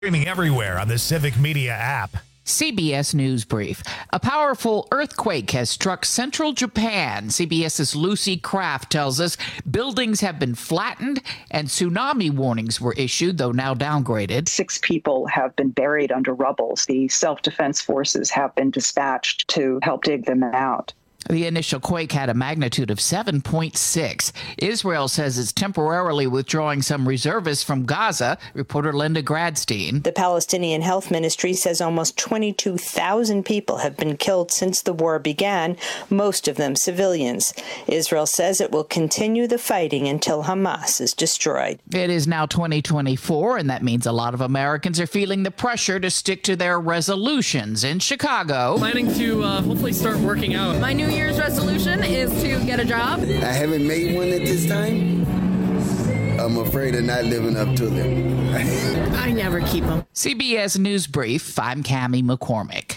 Streaming everywhere on the Civic Media app. CBS News Brief. A powerful earthquake has struck central Japan. CBS's Lucy Kraft tells us buildings have been flattened and tsunami warnings were issued, though now downgraded. 6 people have been buried under rubble. The self-defense forces have been dispatched to help dig them out. The initial quake had a magnitude of 7.6. Israel says it's temporarily withdrawing some reservists from Gaza. Reporter Linda Gradstein. The Palestinian Health Ministry says almost 22,000 people have been killed since the war began, most of them civilians. Israel says it will continue the fighting until Hamas is destroyed. It is now 2024, and that means a lot of Americans are feeling the pressure to stick to their resolutions. In Chicago, planning to hopefully start working out. My New Year's resolution is to get a job. I haven't made one at this time. I'm afraid of not living up to them. I never keep them. CBS News Brief, I'm Cammie McCormick.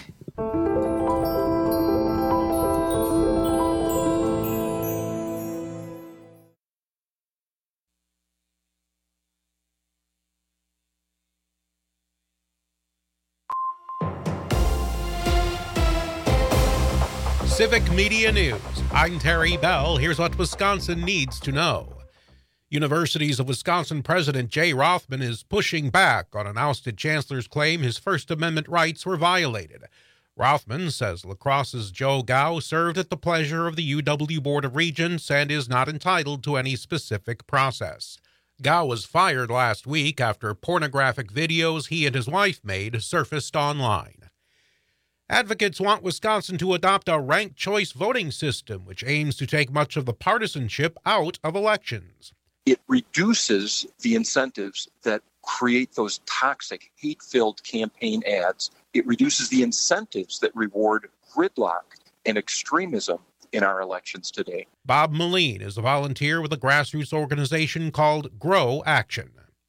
Civic Media News. I'm Terry Bell. Here's what Wisconsin needs to know. Universities of Wisconsin President Jay Rothman is pushing back on an ousted chancellor's claim his First Amendment rights were violated. Rothman says La Crosse's Joe Gao served at the pleasure of the UW Board of Regents and is not entitled to any specific process. Gao was fired last week after pornographic videos he and his wife made surfaced online. Advocates want Wisconsin to adopt a ranked choice voting system, which aims to take much of the partisanship out of elections. It reduces the incentives that create those toxic, hate-filled campaign ads. It reduces the incentives that reward gridlock and extremism in our elections today. Bob Moline is a volunteer with a grassroots organization called Grow Action.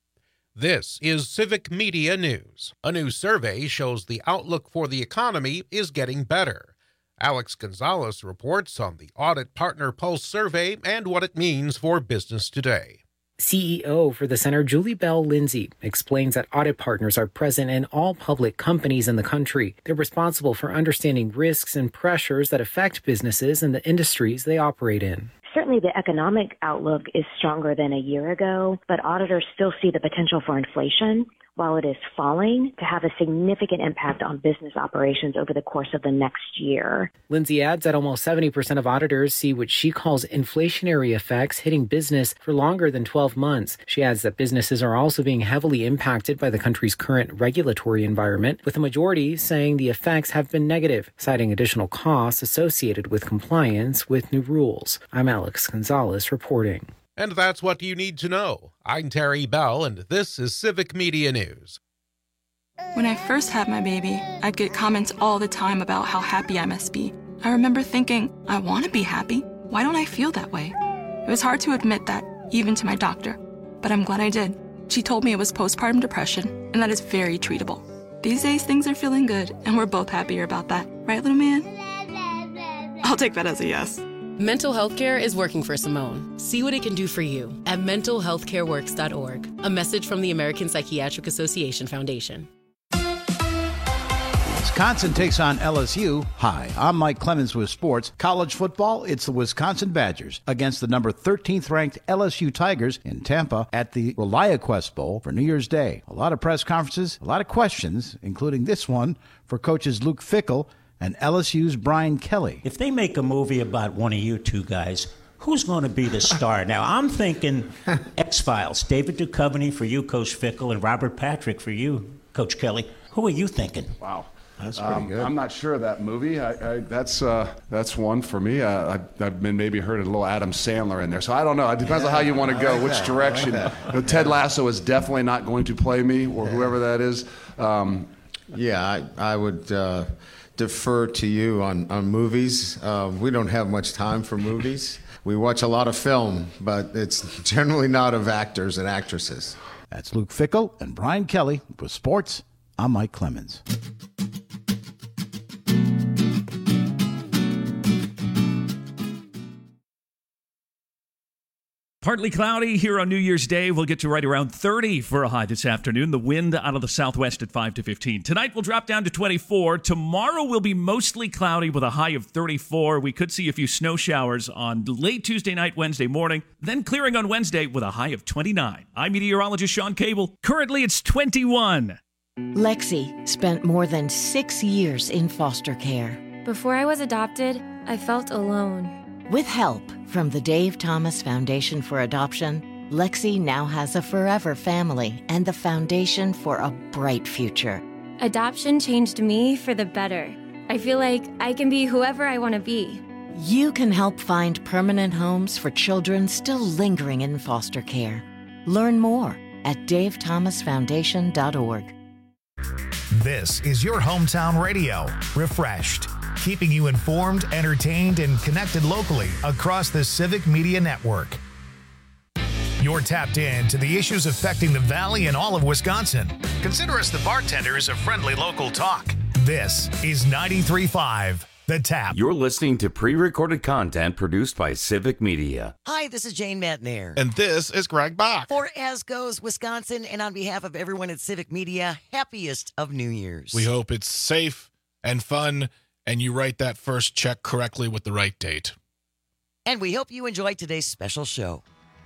This is Civic Media News. A new survey shows the outlook for the economy is getting better. Alex Gonzalez reports on the Audit Partner Pulse survey and what it means for business today. CEO for the center, Julie Bell Lindsay, explains that audit partners are present in all public companies in the country. They're responsible for understanding risks and pressures that affect businesses and the industries they operate in. Certainly the economic outlook is stronger than a year ago, but auditors still see the potential for inflation, while it is falling, to have a significant impact on business operations over the course of the next year. Lindsay adds that almost 70% of auditors see what she calls inflationary effects hitting business for longer than 12 months. She adds that businesses are also being heavily impacted by the country's current regulatory environment, with the majority saying the effects have been negative, citing additional costs associated with compliance with new rules. I'm Alex Gonzalez reporting. And that's what you need to know. I'm Terry Bell, and this is Civic Media News. When I first had my baby, I'd get comments all the time about how happy I must be. I remember thinking, I want to be happy. Why don't I feel that way? It was hard to admit that, even to my doctor. But I'm glad I did. She told me it was postpartum depression, and that is very treatable. These days, things are feeling good, and we're both happier about that. Right, little man? I'll take that as a yes. Mental health care is working for Simone. See what it can do for you at mentalhealthcareworks.org. A message from the American Psychiatric Association Foundation. Wisconsin takes on LSU. Hi, I'm Mike Clemens with sports. College football, it's the Wisconsin Badgers against the number 13th ranked LSU Tigers in Tampa at the ReliaQuest Bowl for New Year's Day. A lot of press conferences, a lot of questions, including this one for coaches Luke Fickell and LSU's Brian Kelly. If they make a movie about one of you two guys, who's going to be the star? Now, I'm thinking X-Files. David Duchovny for you, Coach Fickell, and Robert Patrick for you, Coach Kelly. Who are you thinking? Wow. That's pretty good. I'm not sure of that movie. That's one for me. I've been maybe heard a little Adam Sandler in there. So I don't know. It depends on how you want to go, which direction. Ted Lasso is definitely not going to play me, or whoever that is. I would defer to you on movies. We don't have much time for movies. We watch a lot of film, but it's generally not of actors and actresses. That's Luke Fickell and Brian Kelly with sports. I'm Mike Clemens. Partly cloudy here on New Year's Day. We'll get to right around 30 for a high this afternoon. The wind out of the southwest at 5 to 15. Tonight we'll drop down to 24. Tomorrow will be mostly cloudy with a high of 34. We could see a few snow showers on late Tuesday night, Wednesday morning. Then clearing on Wednesday with a high of 29. I'm meteorologist Sean Cable. Currently it's 21. Lexi spent more than 6 years in foster care. Before I was adopted, I felt alone. With help from the Dave Thomas Foundation for Adoption, Lexi now has a forever family and the foundation for a bright future. Adoption changed me for the better. I feel like I can be whoever I want to be. You can help find permanent homes for children still lingering in foster care. Learn more at davethomasfoundation.org. This is your hometown radio, Refreshed, keeping you informed, entertained, and connected locally across the Civic Media Network. You're tapped in to the issues affecting the Valley and all of Wisconsin. Consider us the bartenders of friendly local talk. This is 93.5 The Tap. You're listening to pre-recorded content produced by Civic Media. Hi, this is Jane Matnair. And this is Greg Bach. For As Goes Wisconsin, and on behalf of everyone at Civic Media, happiest of New Year's. We hope it's safe and fun, and you write that first check correctly with the right date. And we hope you enjoy today's special show.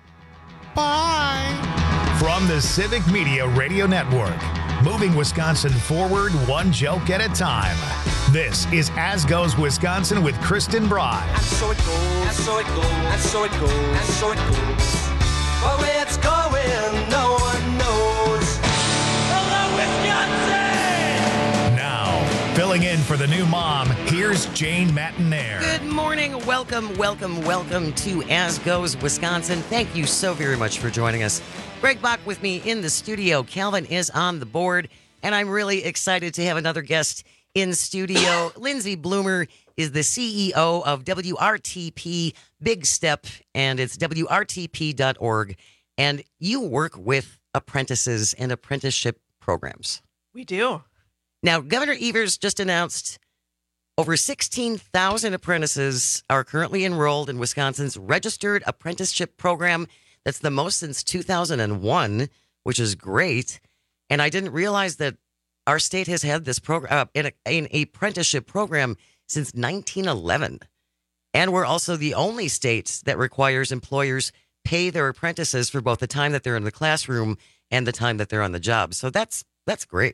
Bye. From the Civic Media Radio Network, moving Wisconsin forward one joke at a time. This is As Goes Wisconsin with Kristen Bry. And so it goes, and so it goes, and so it goes, and so it goes. But where it's going, no one knows. Hello, Wisconsin! Now, filling in for the new mom, here's Jane Matnair. Good morning. Welcome to As Goes Wisconsin. Thank you so very much for joining us. Greg Bach with me in the studio. Calvin is on the board, and I'm really excited to have another guest in studio. Lindsay Bloomer is the CEO of WRTP Big Step, and it's WRTP.org. And you work with apprentices and apprenticeship programs. We do. Now, Governor Evers just announced over 16,000 apprentices are currently enrolled in Wisconsin's registered apprenticeship program. That's the most since 2001, which is great. And I didn't realize that our state has had this program, an apprenticeship program, since 1911. And we're also the only state that requires employers pay their apprentices for both the time that they're in the classroom and the time that they're on the job. So that's great.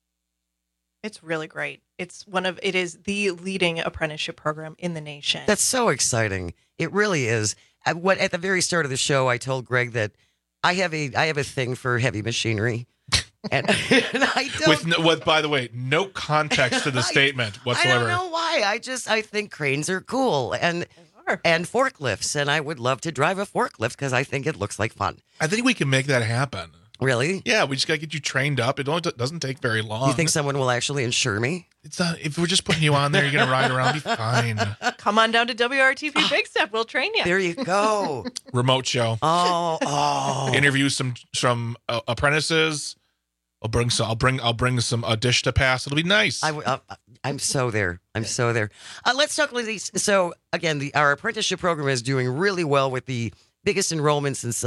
It's really great. It is the leading apprenticeship program in the nation. That's so exciting. It really is. At the very start of the show, I told Greg that I have a thing for heavy machinery. And I don't. With by the way, no context to the statement whatsoever. I don't know why. I think cranes are cool and forklifts, and I would love to drive a forklift because I think it looks like fun. I think we can make that happen. Really? Yeah, we just got to get you trained up. It only doesn't take very long. You think someone will actually insure me? It's not. If we're just putting you on there, you're going to ride around, be fine. Come on down to WRTP Big Step. We'll train you. There you go. Remote show. Oh. Interview some apprentices. I'll bring some a dish to pass. It'll be nice. I'm so there. Let's talk, Lizzie. So again, our apprenticeship program is doing really well with the biggest enrollment since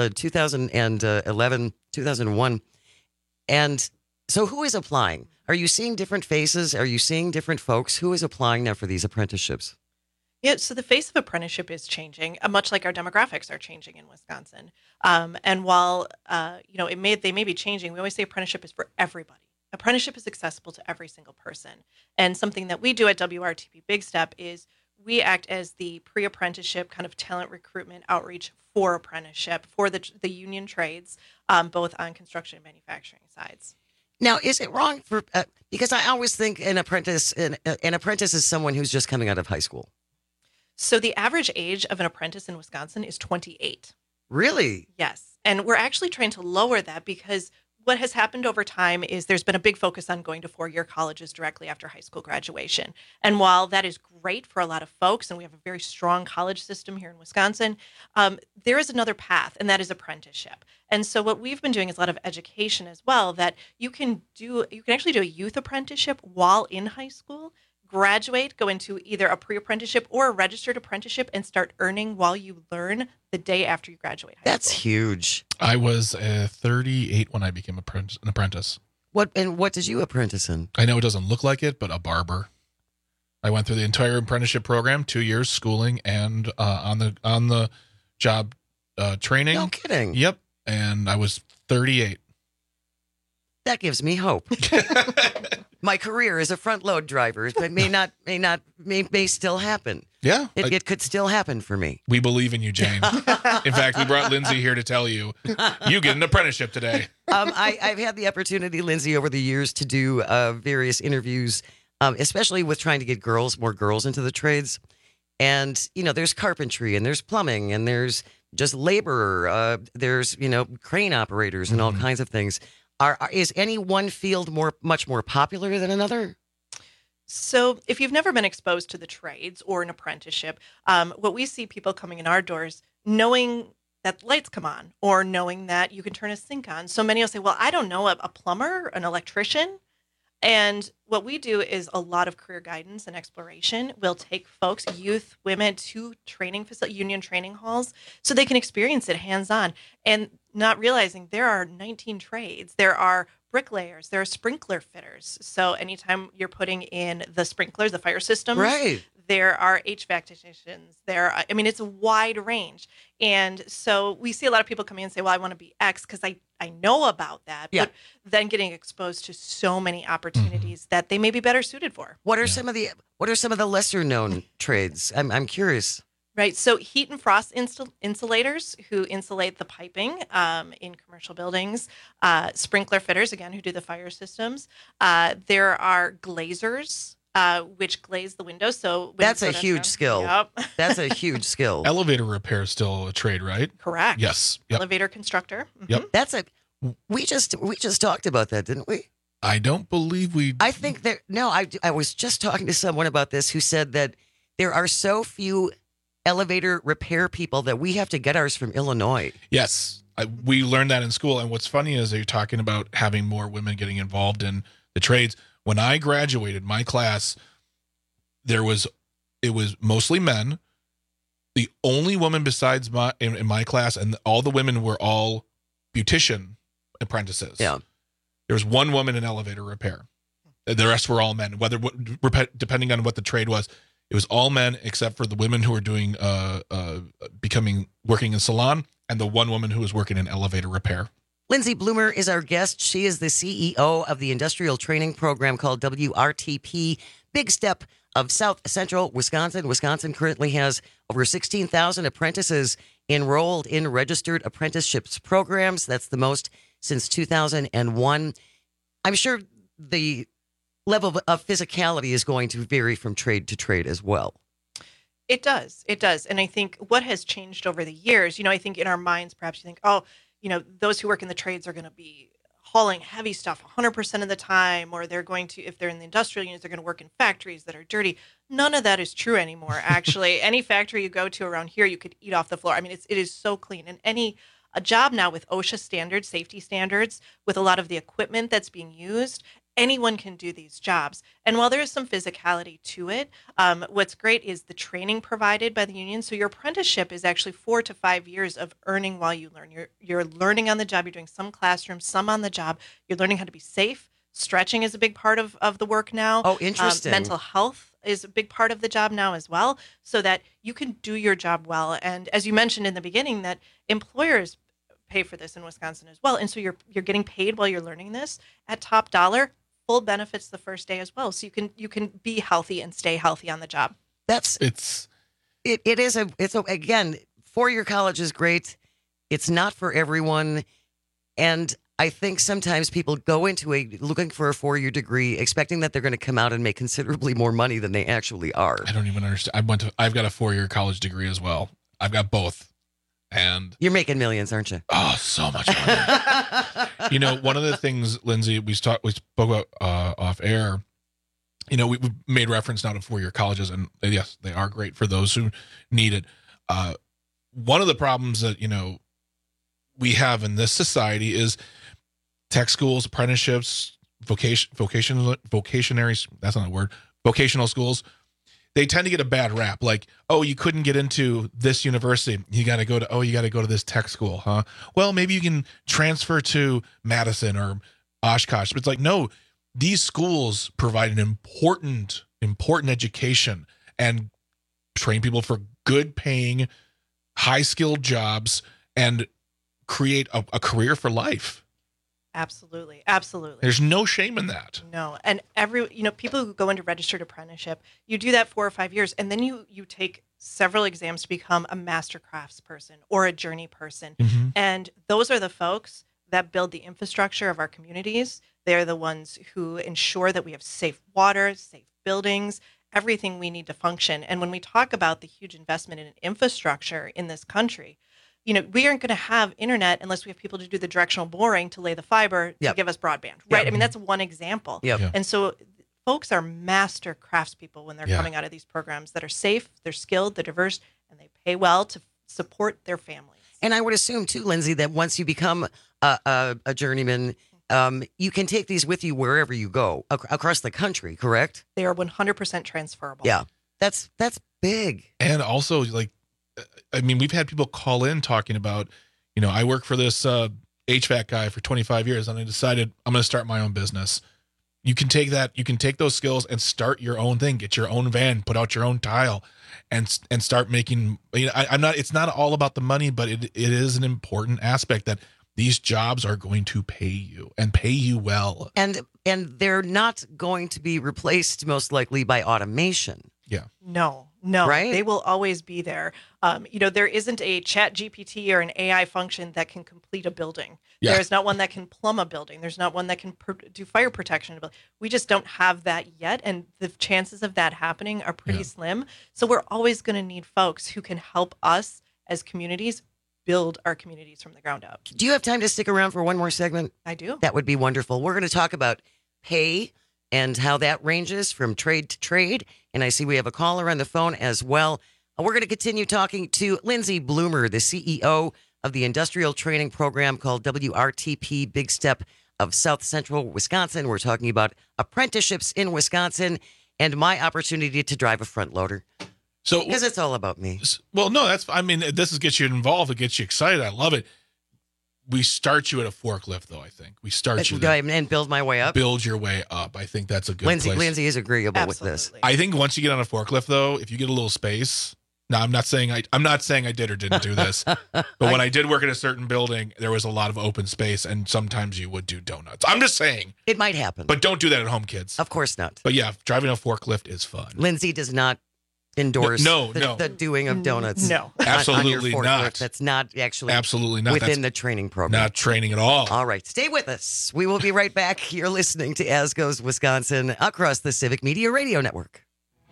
2001. And so who is applying? Are you seeing different faces? Are you seeing different folks? Who is applying now for these apprenticeships? Yeah, so the face of apprenticeship is changing, much like our demographics are changing in Wisconsin. And while they may be changing, we always say apprenticeship is for everybody. Apprenticeship is accessible to every single person. And something that we do at WRTP Big Step is we act as the pre-apprenticeship kind of talent recruitment outreach for apprenticeship for the union trades, both on construction and manufacturing sides. Now, is it wrong because I always think an apprentice is someone who's just coming out of high school. So the average age of an apprentice in Wisconsin is 28. Really? Yes. And we're actually trying to lower that because what has happened over time is there's been a big focus on going to four-year colleges directly after high school graduation. And while that is great for a lot of folks, and we have a very strong college system here in Wisconsin, there is another path, and that is apprenticeship. And so what we've been doing is a lot of education as well, that you can actually do a youth apprenticeship while in high school, graduate, go into either a pre-apprenticeship or a registered apprenticeship, and start earning while you learn the day after you graduate high That's school. huge. I was 38 when I became an apprentice. What did you apprentice in? I know it doesn't look like it, but a barber. I went through the entire apprenticeship program, 2 years schooling and on the job training. No kidding. Yep, and I was 38. That gives me hope. My career as a front load driver, but may still happen. Yeah, it could still happen for me. We believe in you, Jane. In fact, we brought Lindsay here to tell you get an apprenticeship today. I've had the opportunity, Lindsay, over the years to do various interviews, especially with trying to get more girls into the trades. And, there's carpentry and there's plumbing and there's just labor. There's, crane operators and all kinds of things. Is any one field much more popular than another? So if you've never been exposed to the trades or an apprenticeship, what we see people coming in our doors knowing that lights come on or knowing that you can turn a sink on. So many will say, well, I don't know a plumber, an electrician. And what we do is a lot of career guidance and exploration. We'll take folks, youth, women, to training facility, union training halls, so they can experience it hands-on and not realizing there are 19 trades. There are bricklayers, there are sprinkler fitters. So anytime you're putting in the sprinklers, the fire systems, right. There are HVAC technicians. It's a wide range. And so we see a lot of people come in and say, well, I want to be X because I know about that. Yeah. But then getting exposed to so many opportunities that they may be better suited for. What are some of the lesser known trades? I'm curious. Right. So heat and frost insulators who insulate the piping in commercial buildings. Sprinkler fitters, again, who do the fire systems. There are glazers. Which glaze the windows. So that's a huge skill. Yep. That's a huge skill. Elevator repair is still a trade, right? Correct. Yes. Yep. Elevator constructor. Yep. We just talked about that, didn't we? I don't believe we. I think I was just talking to someone about this who said that there are so few elevator repair people that we have to get ours from Illinois. Yes. We learned that in school. And what's funny is you're talking about having more women getting involved in the trades. When I graduated, my class, it was mostly men. The only woman besides in my class, and all the women were all beautician apprentices. Yeah. There was one woman in elevator repair. The rest were all men. Depending on what the trade was, it was all men except for the women who were doing working in salon, and the one woman who was working in elevator repair. Lindsay Bloomer is our guest. She is the CEO of the industrial training program called WRTP, Big Step of South Central Wisconsin. Wisconsin currently has over 16,000 apprentices enrolled in registered apprenticeships programs. That's the most since 2001. I'm sure the level of physicality is going to vary from trade to trade as well. It does. And I think what has changed over the years, I think in our minds, perhaps you think, those who work in the trades are going to be hauling heavy stuff 100% of the time, or they're going to, if they're in the industrial units, they're going to work in factories that are dirty. None of that is true anymore, actually. Any factory you go to around here, you could eat off the floor. It is so clean. And a job now with OSHA standards, safety standards, with a lot of the equipment that's being used, anyone can do these jobs. And while there is some physicality to it, what's great is the training provided by the union. So your apprenticeship is actually 4 to 5 years of earning while you learn. You're learning on the job. You're doing some classroom, some on the job. You're learning how to be safe. Stretching is a big part of the work now. Oh, interesting. Mental health is a big part of the job now as well, so that you can do your job well. And as you mentioned in the beginning, that employers pay for this in Wisconsin as well. And so you're getting paid while you're learning this at top dollar. Full benefits the first day as well, so you can be healthy and stay healthy on the job. Again, 4-year college is great. It's not for everyone, and I think sometimes people go into looking for a 4-year degree, expecting that they're going to come out and make considerably more money than they actually are. I don't even understand. I've got a 4-year college degree as well. I've got both. And you're making millions, aren't you? Oh, so much money. One of the things, Lindsay, we spoke about off air, we made reference now to 4-year colleges, and yes, they are great for those who need it. One of the problems that, we have in this society is tech schools, apprenticeships, vocationaries, that's not a word, vocational schools, they tend to get a bad rap. Like, oh, you couldn't get into this university. You got to go to this tech school, huh? Well, maybe you can transfer to Madison or Oshkosh. But it's like, no, these schools provide an important education and train people for good paying, high skilled jobs and create a career for life. Absolutely. There's no shame in that. No. And people who go into registered apprenticeship, you do that 4 or 5 years, and then you take several exams to become a master crafts person or a journey person. Mm-hmm. And those are the folks that build the infrastructure of our communities. They're the ones who ensure that we have safe water, safe buildings, everything we need to function. And when we talk about the huge investment in infrastructure in this country, we aren't going to have internet unless we have people to do the directional boring, to lay the fiber, to give us broadband, right? Yep. I mean, that's one example. Yep. And so folks are master craftspeople when they're coming out of these programs that are safe, they're skilled, they're diverse, and they pay well to support their families. And I would assume, too, Lindsay, that once you become a journeyman, you can take these with you wherever you go across the country, correct? They are 100% transferable. Yeah, that's big. And also, we've had people call in talking about, I work for this HVAC guy for 25 years, and I decided I'm going to start my own business. You can take those skills and start your own thing, get your own van, put out your own tile, and start making. It's not all about the money, but it is an important aspect that these jobs are going to pay you and pay you well. And they're not going to be replaced most likely by automation. Yeah. No, right? They will always be there. There isn't a Chat GPT or an AI function that can complete a building. Yeah. There's not one that can plumb a building. There's not one that can do fire protection. We just don't have that yet. And the chances of that happening are pretty slim. So we're always going to need folks who can help us as communities build our communities from the ground up. Do you have time to stick around for one more segment? I do. That would be wonderful. We're going to talk about pay and how that ranges from trade to trade. And I see we have a caller on the phone as well. We're going to continue talking to Lindsay Bloomer, the CEO of the industrial training program called WRTP Big Step of South Central Wisconsin. We're talking about apprenticeships in Wisconsin and my opportunity to drive a front loader. So, because it's all about me. Well, no, this gets you involved. It gets you excited. I love it. We start you at a forklift, though, I think. We start you there. And build my way up? Build your way up. I think that's a good place. Lindsay is agreeable with this. I think once you get on a forklift, though, if you get a little space... No, I'm not saying I did or didn't do this. But when I did work in a certain building, there was a lot of open space, and sometimes you would do donuts. I'm just saying. It might happen. But don't do that at home, kids. Of course not. But yeah, driving a forklift is fun. Lindsay does not endorse the doing of donuts. No. Absolutely on your not. That's not actually absolutely not within the training program. Not training at all. All right. Stay with us. We will be right back. You're listening to As Goes Wisconsin across the Civic Media Radio Network.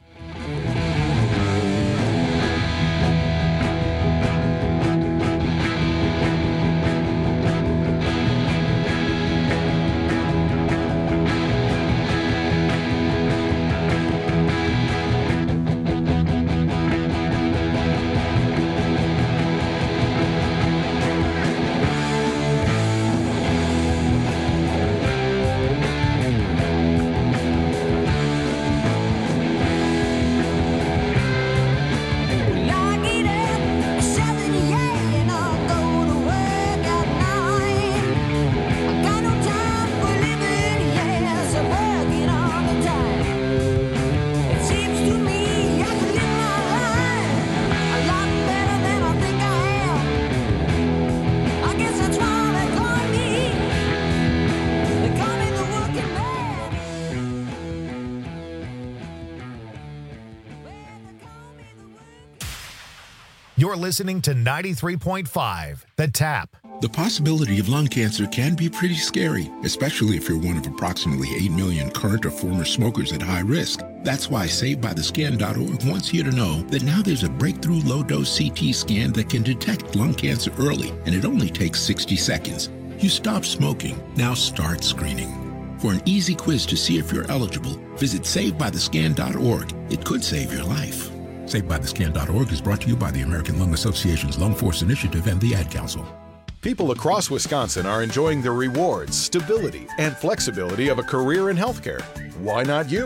You're listening to 93.5, The Tap. The possibility of lung cancer can be pretty scary, especially if you're one of approximately 8 million current or former smokers at high risk. That's why SaveByTheScan.org wants you to know that now there's a breakthrough low-dose CT scan that can detect lung cancer early, and it only takes 60 seconds. You stopped smoking, now start screening. For an easy quiz to see if you're eligible, visit SaveByTheScan.org. It could save your life. SaveByTheScan.org is brought to you by the American Lung Association's Lung Force Initiative and the Ad Council. People across Wisconsin are enjoying the rewards, stability, and flexibility of a career in healthcare. Why not you?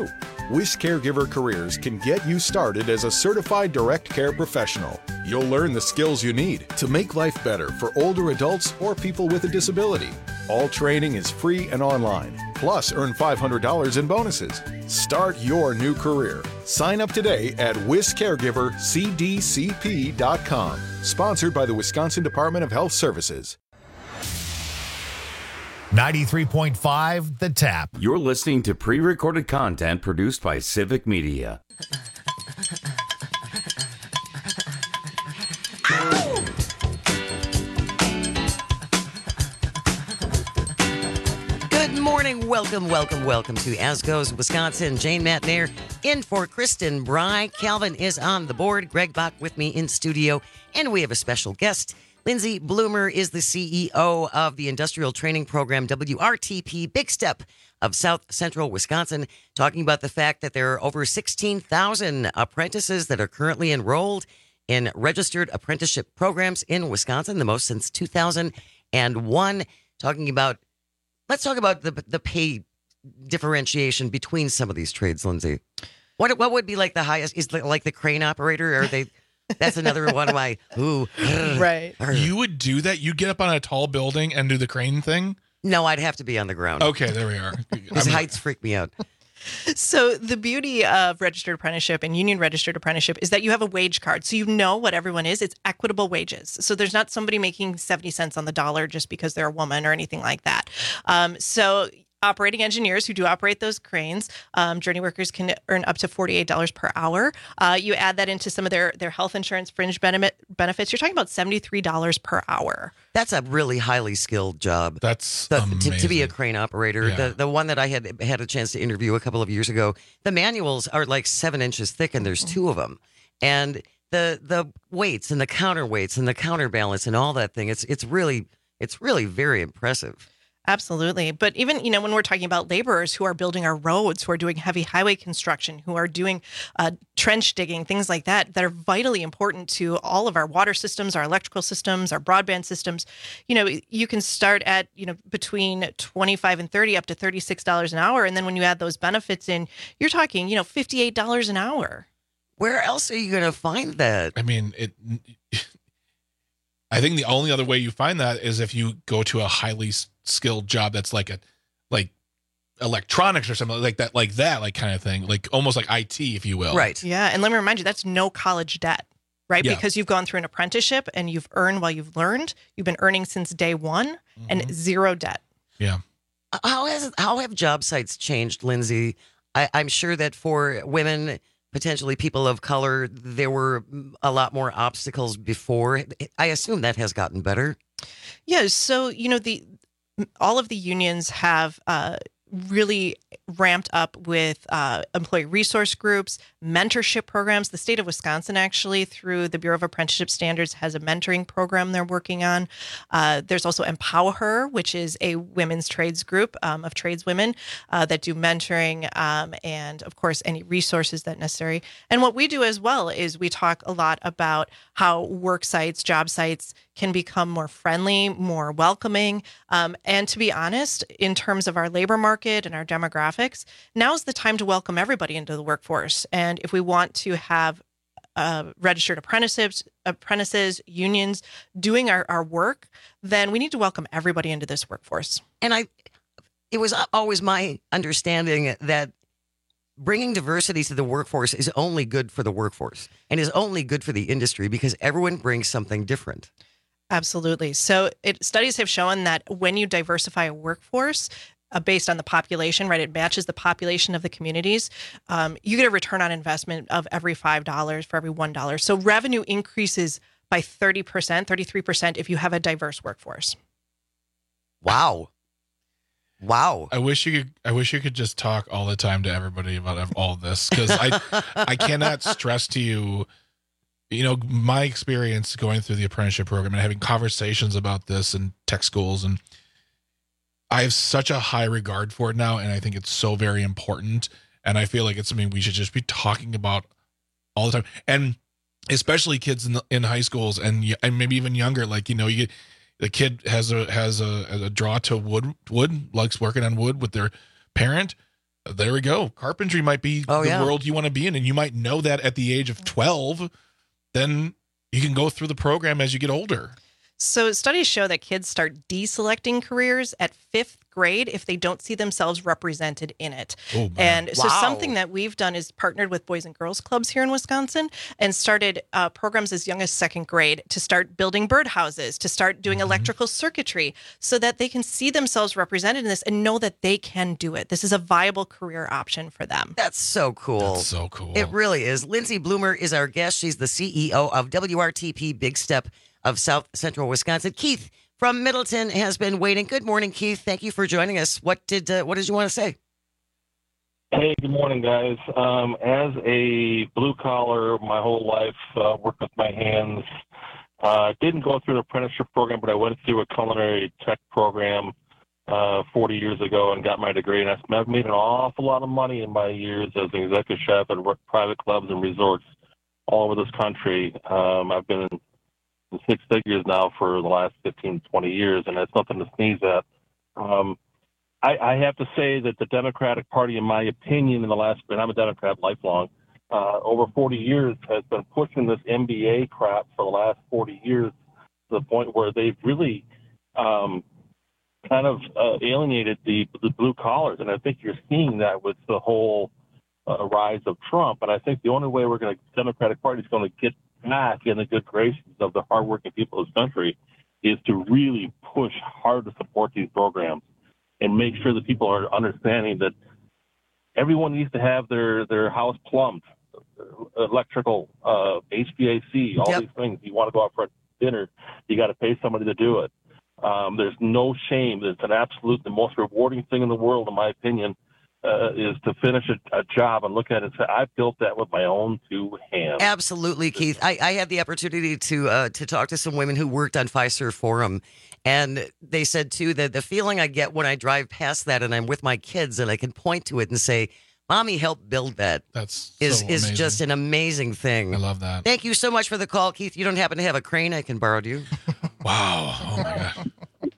Wish Caregiver Careers can get you started as a certified direct care professional. You'll learn the skills you need to make life better for older adults or people with a disability. All training is free and online. Plus, earn $500 in bonuses. Start your new career. Sign up today at WishCaregiverCDCP.com. Sponsored by the Wisconsin Department of Health Services. 93.5 The Tap. You're listening to pre-recorded content produced by Civic Media. Good morning. Welcome to As Goes Wisconsin. Jane Matnair in for Kristen Bry. Calvin is on the board. Greg Bach with me in studio. And we have a special guest. Lindsay Bloomer is the CEO of the Industrial Training Program, WRTP Big Step of South Central Wisconsin, talking about the fact that there are over 16,000 apprentices that are currently enrolled in registered apprenticeship programs in Wisconsin, the most since 2001. Let's talk about the pay differentiation between some of these trades, Lindsay. What would be like the highest? Is like the crane operator? Are they? That's another one of my right. You would do that? You'd get up on a tall building and do the crane thing? No, I'd have to be on the ground. Okay, there we are. Because heights freak me out. So the beauty of registered apprenticeship and union registered apprenticeship is that you have a wage card. So you know what everyone is. It's equitable wages. So there's not somebody making 70 cents on the dollar just because they're a woman or anything like that. So operating engineers who do operate those cranes, journey workers can earn up to $48 per hour. You add that into some of their health insurance fringe benefits. You're talking about $73 per hour. That's a really highly skilled job. That's to be a crane operator. Yeah. The one that I had a chance to interview a couple of years ago, the manuals are like 7 inches thick and there's 2 of them. And the weights and the counterweights and the counterbalance and all that thing, it's really very impressive. Absolutely. But even, when we're talking about laborers who are building our roads, who are doing heavy highway construction, who are doing trench digging, things like that are vitally important to all of our water systems, our electrical systems, our broadband systems. You can start at, between 25 and 30 up to $36 an hour. And then when you add those benefits in, you're talking, $58 an hour. Where else are you going to find that? I mean, I think the only other way you find that is if you go to a highly skilled job that's like electronics or something like that kind of thing, like almost like IT, if you will. Right. Yeah. And let me remind you, that's no college debt, right? Yeah. Because you've gone through an apprenticeship and you've earned while you've learned. You've been earning since day one and 0 debt. Yeah. How have job sites changed, Lindsay? I'm sure that for women, potentially people of color, there were a lot more obstacles before. I assume that has gotten better. Yeah. So, all of the unions have really ramped up with employee resource groups, mentorship programs. The state of Wisconsin, actually, through the Bureau of Apprenticeship Standards, has a mentoring program they're working on. There's also Empower Her, which is a women's trades group of tradeswomen that do mentoring and, of course, any resources that necessary. And what we do as well is we talk a lot about how work sites, job sites can become more friendly, more welcoming. And to be honest, in terms of our labor market and our demographics, now's the time to welcome everybody into the workforce. And if we want to have registered apprentices, unions doing our work, then we need to welcome everybody into this workforce. And it was always my understanding that bringing diversity to the workforce is only good for the workforce and is only good for the industry because everyone brings something different. Absolutely. So studies have shown that when you diversify a workforce based on the population, right, it matches the population of the communities, you get a return on investment of every $5 for every $1. So revenue increases by 30%, 33% if you have a diverse workforce. Wow. I wish you could just talk all the time to everybody about all this, because I cannot stress to you, my experience going through the apprenticeship program and having conversations about this in tech schools, and I have such a high regard for it now, and I think it's so very important, and I feel like it's something we should just be talking about all the time, and especially kids in high schools and maybe even younger. Like, you get the kid has a draw to wood, likes working on wood with their parent. there we go. Carpentry might be the world you want to be in, and you might know that at the age of 12. Then you can go through the program as you get older. So studies show that kids start deselecting careers at 5th grade if they don't see themselves represented in it. Oh, and so something that we've done is partnered with Boys and Girls Clubs here in Wisconsin and started programs as young as 2nd grade to start building birdhouses, to start doing electrical circuitry so that they can see themselves represented in this and know that they can do it. This is a viable career option for them. That's so cool. That's so cool. It really is. Lindsay Bloomer is our guest. She's the CEO of WRTP Big Step of South Central Wisconsin. Keith from Middleton has been waiting. Good morning, Keith. Thank you for joining us. What did you want to say? Hey, good morning, guys. As a blue collar, my whole life, worked with my hands. Didn't go through an apprenticeship program, but I went through a culinary tech program 40 years ago and got my degree. And I've made an awful lot of money in my years as an executive chef at private clubs and resorts all over this country. I've been in 6 figures now for the last 15, 20 years, and that's nothing to sneeze at. I have to say that the Democratic Party, in my opinion, and I'm a Democrat lifelong, over 40 years has been pushing this MBA crap for the last 40 years to the point where they've really kind of alienated the blue collars, and I think you're seeing that with the whole rise of Trump. And I think the only way the Democratic Party is going to get back in the good graces of the hardworking people of this country is to really push hard to support these programs and make sure that people are understanding that everyone needs to have their house plumbed, electrical, HVAC, all these things. You want to go out for dinner, you got to pay somebody to do it. There's no shame. It's an absolute, the most rewarding thing in the world, in my opinion, is to finish a job and look at it and say, I built that with my own 2 hands. Absolutely, Keith. I had the opportunity to talk to some women who worked on Fiserv Forum, and they said, too, that the feeling I get when I drive past that and I'm with my kids and I can point to it and say, Mommy helped build that. Is just an amazing thing. I love that. Thank you so much for the call, Keith. You don't happen to have a crane I can borrow, do you? Wow. Oh, my God.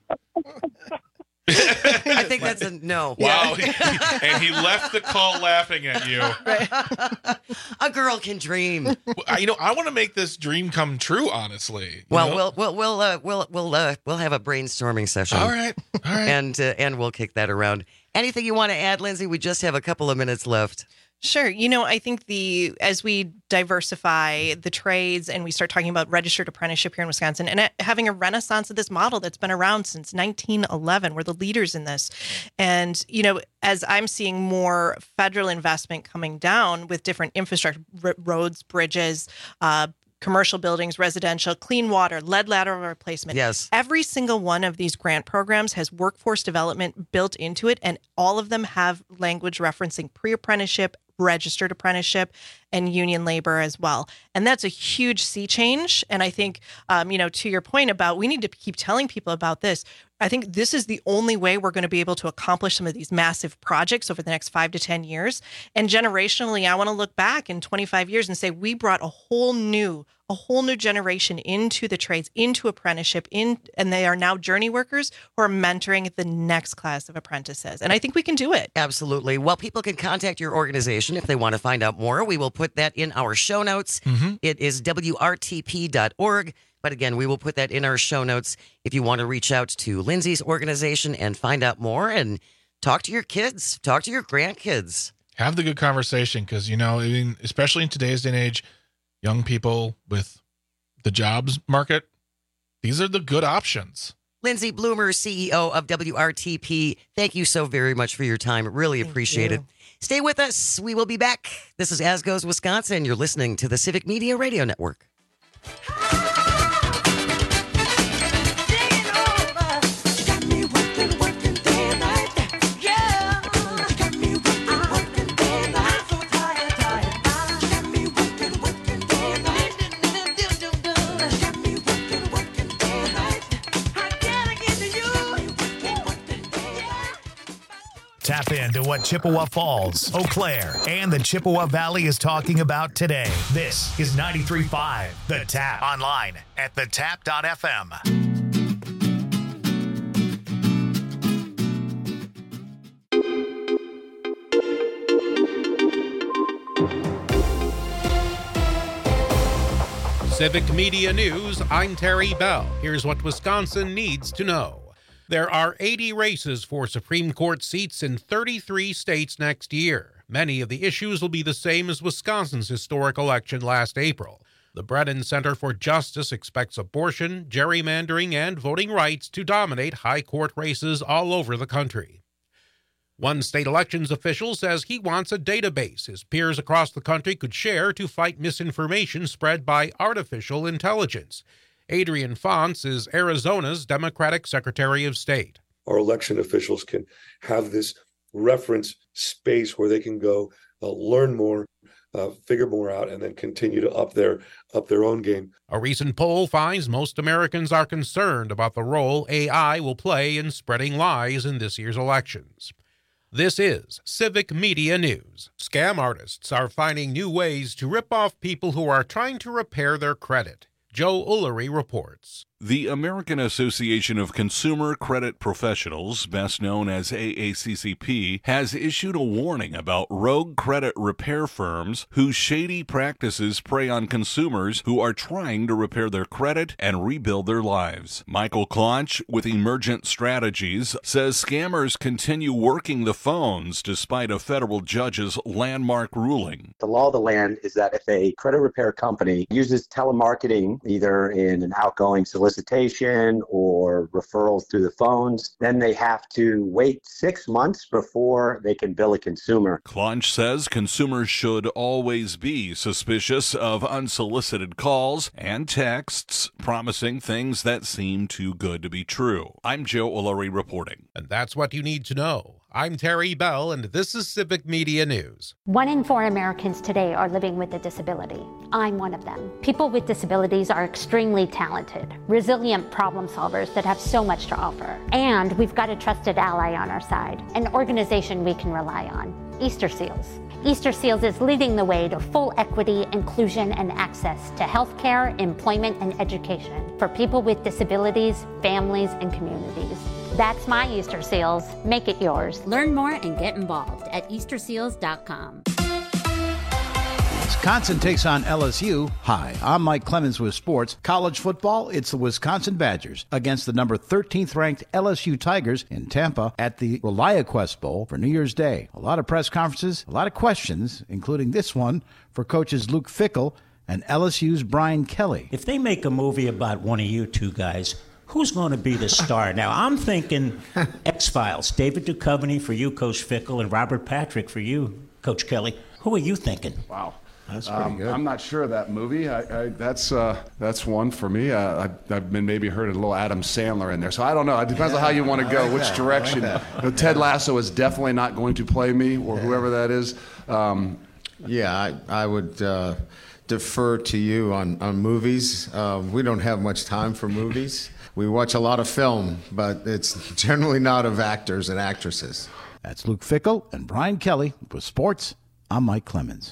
I think that's a no. Wow. And he left the call laughing at you. A girl can dream. I want to make this dream come true, honestly. Well, we'll have a brainstorming session. All right. And we'll kick that around. Anything you want to add, Lindsay? We just have a couple of minutes left. Sure. I think as we diversify the trades and we start talking about registered apprenticeship here in Wisconsin and having a renaissance of this model that's been around since 1911, we're the leaders in this. And, as I'm seeing more federal investment coming down with different infrastructure, roads, bridges, commercial buildings, residential, clean water, lead lateral replacement. Yes. Every single one of these grant programs has workforce development built into it, and all of them have language referencing pre-apprenticeship, registered apprenticeship, and union labor as well. And that's a huge sea change. And I think, to your point about we need to keep telling people about this, I think this is the only way we're going to be able to accomplish some of these massive projects over the next 5 to 10 years. And generationally, I want to look back in 25 years and say we brought a whole new generation into the trades, into apprenticeship, and they are now journey workers who are mentoring the next class of apprentices. And I think we can do it. Absolutely. Well, people can contact your organization if they want to find out more. We will put that in our show notes. It is WRTP.org. But again, we will put that in our show notes if you want to reach out to Lindsay's organization and find out more and talk to your kids, talk to your grandkids. Have the good conversation because, especially in today's day and age, young people with the jobs market, these are the good options. Lindsay Bloomer, CEO of WRTP, thank you so very much for your time. Really appreciate it. Stay with us. We will be back. This is As Goes Wisconsin. You're listening to the Civic Media Radio Network. Tap into what Chippewa Falls, Eau Claire, and the Chippewa Valley is talking about today. This is 93.5 The Tap. Online at thetap.fm. Civic Media News, I'm Terry Bell. Here's what Wisconsin needs to know. There are 80 races for Supreme Court seats in 33 states next year. Many of the issues will be the same as Wisconsin's historic election last April. The Brennan Center for Justice expects abortion, gerrymandering, and voting rights to dominate high court races all over the country. One state elections official says he wants a database his peers across the country could share to fight misinformation spread by artificial intelligence. Adrian Fonts is Arizona's Democratic Secretary of State. Our election officials can have this reference space where they can go learn more, figure more out, and then continue to up their own game. A recent poll finds most Americans are concerned about the role AI will play in spreading lies in this year's elections. This is Civic Media News. Scam artists are finding new ways to rip off people who are trying to repair their credit. Joe Ullery reports. The American Association of Consumer Credit Professionals, best known as AACCP, has issued a warning about rogue credit repair firms whose shady practices prey on consumers who are trying to repair their credit and rebuild their lives. Michael Claunch with Emergent Strategies says scammers continue working the phones despite a federal judge's landmark ruling. The law of the land is that if a credit repair company uses telemarketing, either in an outgoing solicitation or referrals through the phones, then they have to wait 6 months before they can bill a consumer. Claunch says consumers should always be suspicious of unsolicited calls and texts promising things that seem too good to be true. I'm Joe Ullery reporting. And that's what you need to know. I'm Terry Bell, and this is Civic Media News. 1 in 4 Americans today are living with a disability. I'm one of them. People with disabilities are extremely talented, resilient problem solvers that have so much to offer. And we've got a trusted ally on our side, an organization we can rely on, Easter Seals. Easter Seals is leading the way to full equity, inclusion, and access to healthcare, employment, and education for people with disabilities, families, and communities. That's my Easter Seals. Make it yours. Learn more and get involved at easterseals.com. Wisconsin takes on LSU. Hi, I'm Mike Clemens with sports. College football, it's the Wisconsin Badgers against the number 13th ranked LSU Tigers in Tampa at the ReliaQuest Bowl for New Year's Day. A lot of press conferences, a lot of questions, including this one for coaches Luke Fickell and LSU's Brian Kelly. If they make a movie about one of you two guys, who's going to be the star? Now, I'm thinking X-Files. David Duchovny for you, Coach Fickell, and Robert Patrick for you, Coach Kelly. Who are you thinking? Wow. That's pretty good. I'm not sure of that movie. That's one for me. I've been maybe heard a little Adam Sandler in there. So I don't know. It depends on how you want to go, which direction. Ted Lasso is definitely not going to play me, or whoever that is. I would defer to you on movies. We don't have much time for movies. We watch a lot of film, but it's generally not of actors and actresses. That's Luke Fickell and Brian Kelly with sports. I'm Mike Clemens.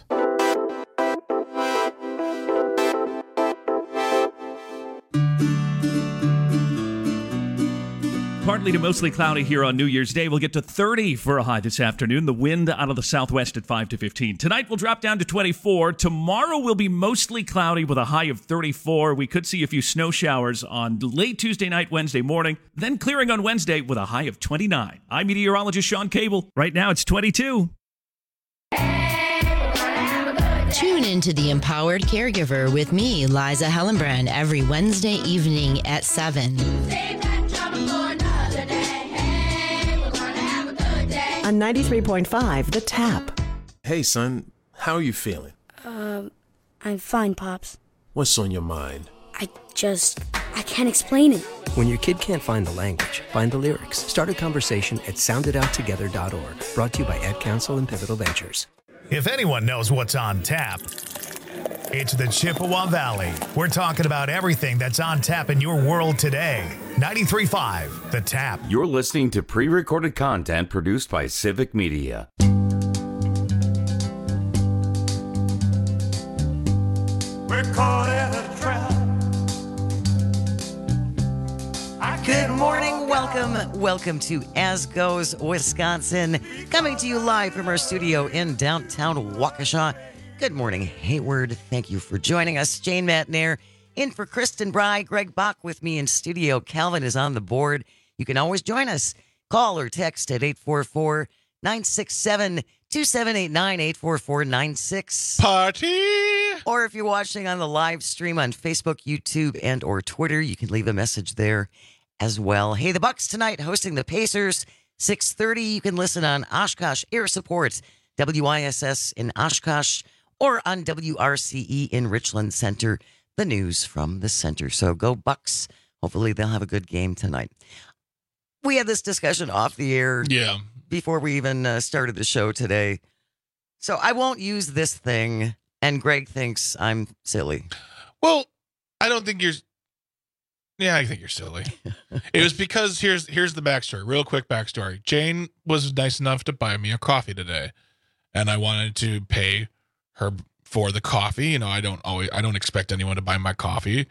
Partly to mostly cloudy here on New Year's Day. We'll get to 30 for a high this afternoon. The wind out of the southwest at 5 to 15. Tonight we'll drop down to 24. Tomorrow will be mostly cloudy with a high of 34. We could see a few snow showers on late Tuesday night, Wednesday morning. Then clearing on Wednesday with a high of 29. I'm meteorologist Sean Cable. Right now it's 22. Tune into The Empowered Caregiver with me, Liza Hellenbrand, every Wednesday evening at 7. On 93.5, The Tap. Hey, son, how are you feeling? I'm fine, Pops. What's on your mind? I can't explain it. When your kid can't find the language, find the lyrics. Start a conversation at soundedouttogether.org. Brought to you by Ad Council and Pivotal Ventures. If anyone knows what's on tap, it's the Chippewa Valley. We're talking about everything that's on tap in your world today. 93.5, The Tap. You're listening to pre-recorded content produced by Civic Media. We're caught in a trap. Good morning. Welcome to As Goes Wisconsin. Coming to you live from our studio in downtown Waukesha. Good morning, Hayward. Thank you for joining us. Jane Matnair In for Kristen Bry, Greg Bach with me in studio. Calvin is on the board. You can always join us. Call or text at 844-967-2789, 844-96. Party! Or if you're watching on the live stream on Facebook, YouTube, and or Twitter, you can leave a message there as well. Hey, the Bucks tonight hosting the Pacers, 6:30. You can listen on Oshkosh Air Support, WISS in Oshkosh, or on WRCE in Richland Center. The news from the center. So go Bucks. Hopefully they'll have a good game tonight. We had this discussion off the air before we even started the show today. So I won't use this thing, and Greg thinks I'm silly. Well, I don't think you're... Yeah, I think you're silly. It was because here's the backstory. Real quick backstory. Jane was nice enough to buy me a coffee today, and I wanted to pay her for the coffee. You know, I don't expect anyone to buy my coffee.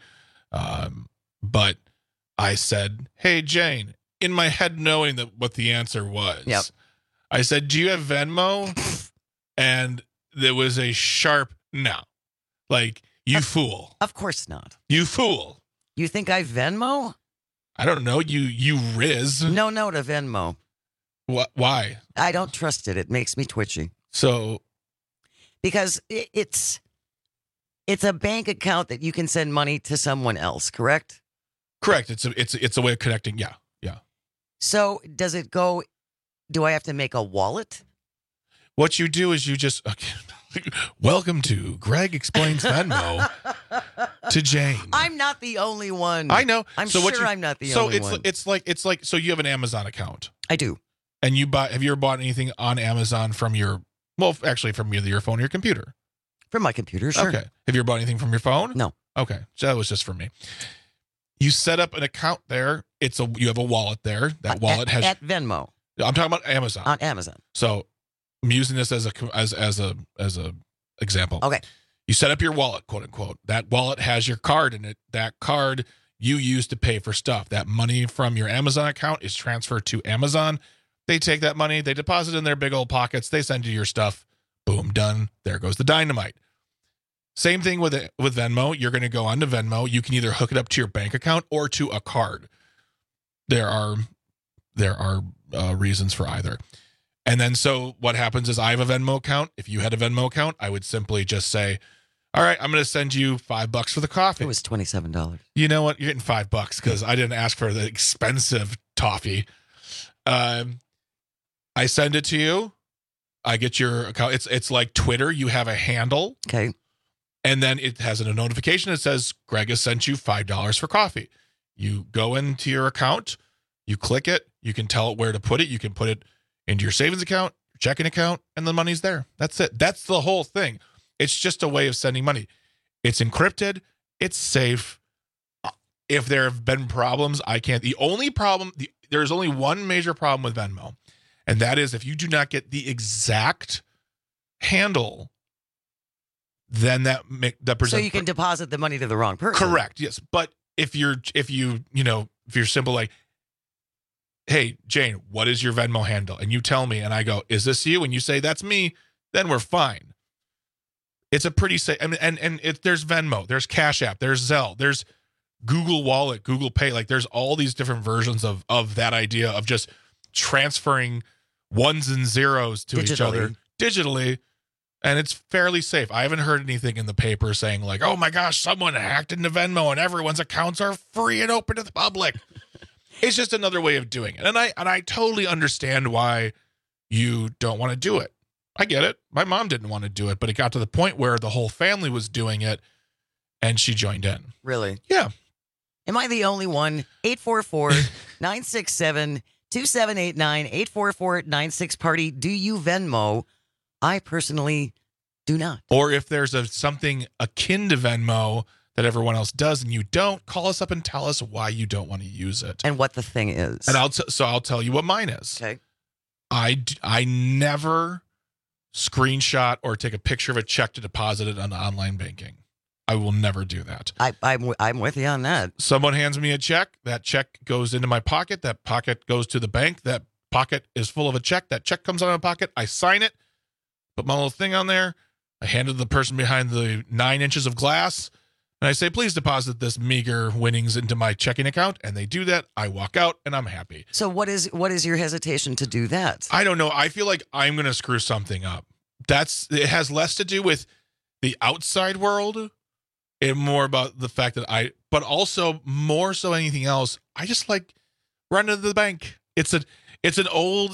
But I said, "Hey, Jane," in my head knowing that what the answer was. Yep. I said, "Do you have Venmo?" And there was a sharp no. Like, you fool. Of course not. You fool. You think I Venmo? I don't know. You Riz. No to Venmo. What? Why? I don't trust it. It makes me twitchy. So... Because it's a bank account that you can send money to someone else, correct? Correct. It's a way of connecting. Yeah. So does it go? Do I have to make a wallet? What you do is you just welcome to Greg Explains Venmo to Jane. I'm not the only one. I know. I'm so sure I'm not the only one. So it's like so you have an Amazon account. I do. And have you ever bought anything on Amazon from your? Well, actually, from either your phone or your computer. From my computer, sure. Okay. Have you ever bought anything from your phone? No. Okay. So that was just for me. You set up an account there. You have a wallet there. That wallet has at Venmo. I'm talking about Amazon. On Amazon. So I'm using this as a example. Okay. You set up your wallet, quote unquote. That wallet has your card in it. That card you use to pay for stuff. That money from your Amazon account is transferred to Amazon. They take that money, they deposit it in their big old pockets, they send you your stuff, boom, done. There goes the dynamite. Same thing with Venmo. You're going to go onto Venmo. You can either hook it up to your bank account or to a card. There are reasons for either. And then so what happens is I have a Venmo account. If you had a Venmo account, I would simply just say, all right, I'm going to send you $5 for the coffee. It was $27. You know what? You're getting $5 because I didn't ask for the expensive toffee. I send it to you. I get your account. It's like Twitter. You have a handle. Okay. And then it has a notification that says, Greg has sent you $5 for coffee. You go into your account. You click it. You can tell it where to put it. You can put it into your savings account, your checking account, and the money's there. That's it. That's the whole thing. It's just a way of sending money. It's encrypted. It's safe. If there have been problems, there's only one major problem with Venmo. And that is if you do not get the exact handle, then that presents. So you can deposit the money to the wrong person. Correct. Yes. But if you're simple, like, hey, Jane, what is your Venmo handle? And you tell me, and I go, is this you? And you say, that's me. Then we're fine. It's a pretty safe. There's Venmo, there's Cash App, there's Zelle, there's Google Wallet, Google Pay. Like there's all these different versions of that idea of just transferring ones and zeros to each other digitally, and it's fairly safe. I haven't heard anything in the paper saying like, oh my gosh, someone hacked into Venmo and everyone's accounts are free and open to the public. It's just another way of doing it. And I totally understand why you don't want to do it. I get it. My mom didn't want to do it, but it got to the point where the whole family was doing it and she joined in. Really? Yeah. Am I the only one? 844-967-2789, 844-96-PARTY. Do you Venmo? I personally do not. Or if there's something akin to Venmo that everyone else does and you don't, call us up and tell us why you don't want to use it. And what the thing is. And I'll tell you what mine is. Okay. I never screenshot or take a picture of a check to deposit it on online banking. I will never do that. I'm with you on that. Someone hands me a check. That check goes into my pocket. That pocket goes to the bank. That pocket is full of a check. That check comes out of my pocket. I sign it, put my little thing on there. I hand it to the person behind the 9 inches of glass. And I say, please deposit this meager winnings into my checking account. And they do that. I walk out and I'm happy. So what is your hesitation to do that? I don't know. I feel like I'm going to screw something up. It has less to do with the outside world and more about the fact that but also more so anything else, I just like running to the bank. It's not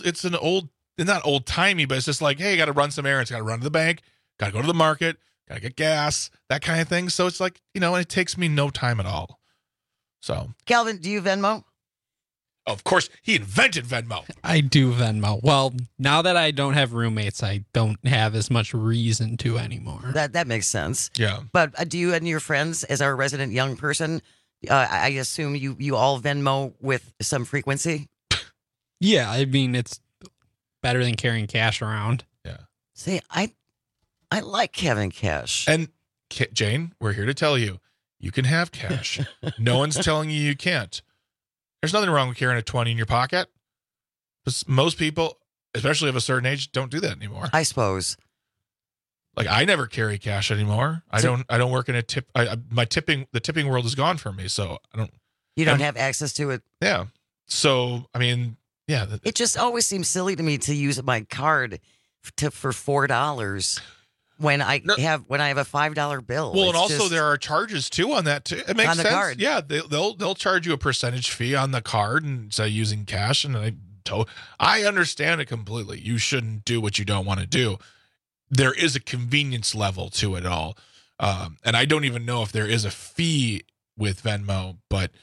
old timey, but it's just like, hey, I got to run some errands. Got to run to the bank. Got to go to the market. Got to get gas, that kind of thing. So it's like, it takes me no time at all. So, Calvin, do you Venmo? Of course, he invented Venmo. I do Venmo. Well, now that I don't have roommates, I don't have as much reason to anymore. That makes sense. Yeah. But do you and your friends, as our resident young person, I assume you all Venmo with some frequency? Yeah, I mean, it's better than carrying cash around. Yeah. See, I like having cash. And Jane, we're here to tell you, you can have cash. No one's telling you can't. There's nothing wrong with carrying a 20 in your pocket. But most people, especially of a certain age, don't do that anymore. I suppose. Like I never carry cash anymore. I don't work in a tip. The tipping world is gone from me. So I don't. You don't have access to it. Yeah. So I mean, yeah. It just always seems silly to me to use my card for $4 when I have a $5 bill. Well, and also there are charges too on that too. It makes on the sense. Card. Yeah, they'll charge you a percentage fee on the card and say using cash. And I understand it completely. You shouldn't do what you don't want to do. There is a convenience level to it all. And I don't even know if there is a fee with Venmo, but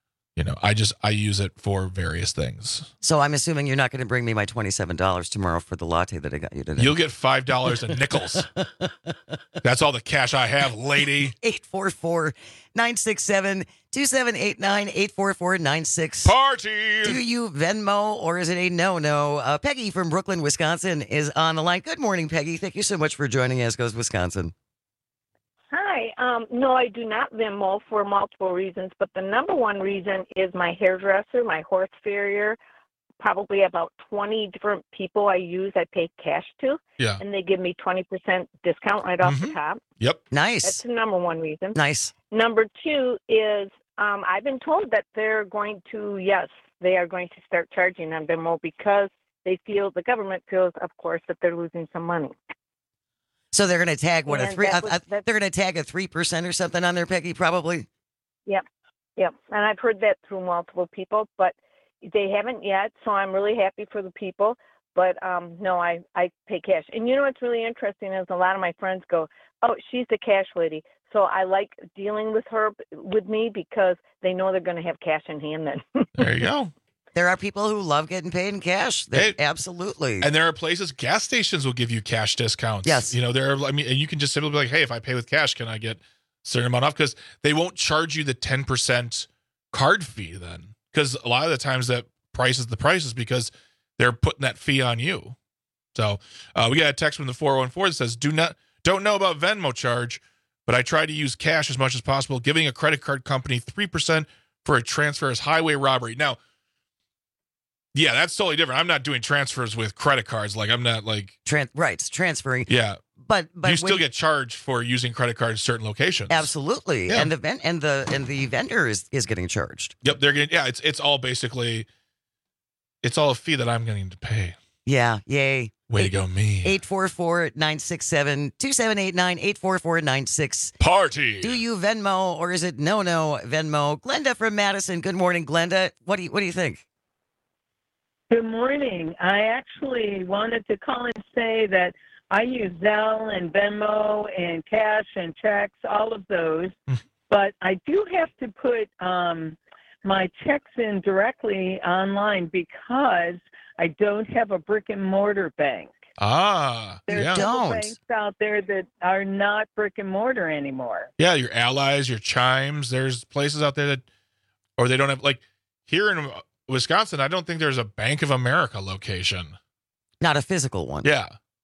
I use it for various things. So I'm assuming you're not going to bring me my $27 tomorrow for the latte that I got you today. You'll get $5 in nickels. That's all the cash I have, lady. 844-967-2789, 844-96. Party! Do you Venmo or is it a no-no? Peggy from Brooklyn, Wisconsin is on the line. Good morning, Peggy. Thank you so much for joining As Goes Wisconsin. Hi. No, I do not Venmo for multiple reasons, but the number one reason is my hairdresser, my horse farrier, probably about 20 different people I pay cash to. Yeah. And they give me 20% discount right off the top. Yep. Nice. That's the number one reason. Nice. Number two is I've been told that they are going to start charging on Venmo because the government feels, of course, that they're losing some money. So they're going to tag they're going to tag a 3% or something on there, Peggy, probably. Yep. And I've heard that through multiple people, but they haven't yet. So I'm really happy for the people. But no, I pay cash. And what's really interesting is a lot of my friends go, "Oh, she's the cash lady." So I like dealing with me because they know they're going to have cash in hand then. There you go. There are people who love getting paid in cash. Absolutely. And there are places, gas stations will give you cash discounts. Yes. And you can just simply be like, hey, if I pay with cash, can I get a certain amount off? Because they won't charge you the 10% card fee then. Because a lot of the times that price is the price because they're putting that fee on you. So we got a text from the 414 that says, don't know about Venmo charge, but I try to use cash as much as possible. Giving a credit card company 3% for a transfer is highway robbery. Now, yeah, that's totally different. I'm not doing transfers with credit cards. Like I'm not like it's transferring. Yeah, but you still get charged for using credit cards in certain locations. Absolutely, yeah. And the vendor is getting charged. Yep, they're getting. Yeah, it's all basically, it's all a fee that I'm going to pay. Yeah, yay. Way to go, me. 844-967-2789, 844-96. Party. Do you Venmo or is it no Venmo? Glenda from Madison. Good morning, Glenda. What do you think? Good morning. I actually wanted to call and say that I use Zelle and Venmo and cash and checks, all of those. But I do have to put my checks in directly online because I don't have a brick and mortar bank. There's banks out there that are not brick and mortar anymore. Yeah, your Allies, your Chimes. There's places out there that, or they don't have, like here in Wisconsin, I don't think there's a Bank of America location. Not a physical one. Yeah.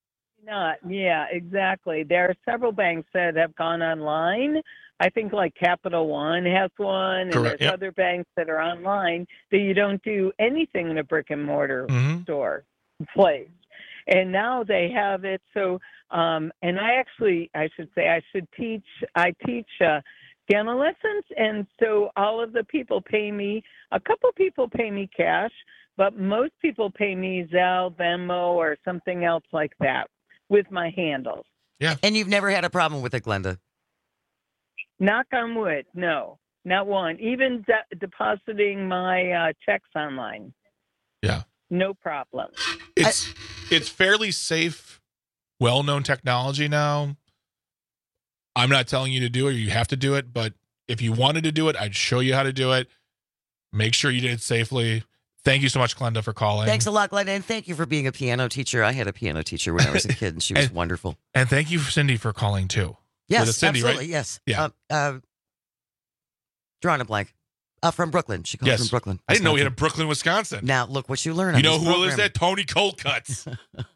Yeah, exactly. There are several banks that have gone online. I think like Capital One has one, and there's other banks that are online that you don't do anything in a brick and mortar store place. And now they have it. So, and I teach piano lessons, and so all of the people pay me. A couple people pay me cash, but most people pay me Zelle, Venmo, or something else like that with my handles. Yeah. And you've never had a problem with it, Glenda? Knock on wood, no, not one. Even depositing my checks online. Yeah. No problem. It's fairly safe, well-known technology now. I'm not telling you to do it, or you have to do it, but if you wanted to do it, I'd show you how to do it. Make sure you did it safely. Thank you so much, Glenda, for calling. Thanks a lot, Glenda, and thank you for being a piano teacher. I had a piano teacher when I was a kid, and she was wonderful. And thank you, Cindy, for calling, too. Yes, Cindy, absolutely, right? yes. Yeah. Drawing a blank. From Brooklyn. She called from Brooklyn. I didn't know we had a Brooklyn, Wisconsin. Now, look what you learn. You know who lives there? Tony Colcuts.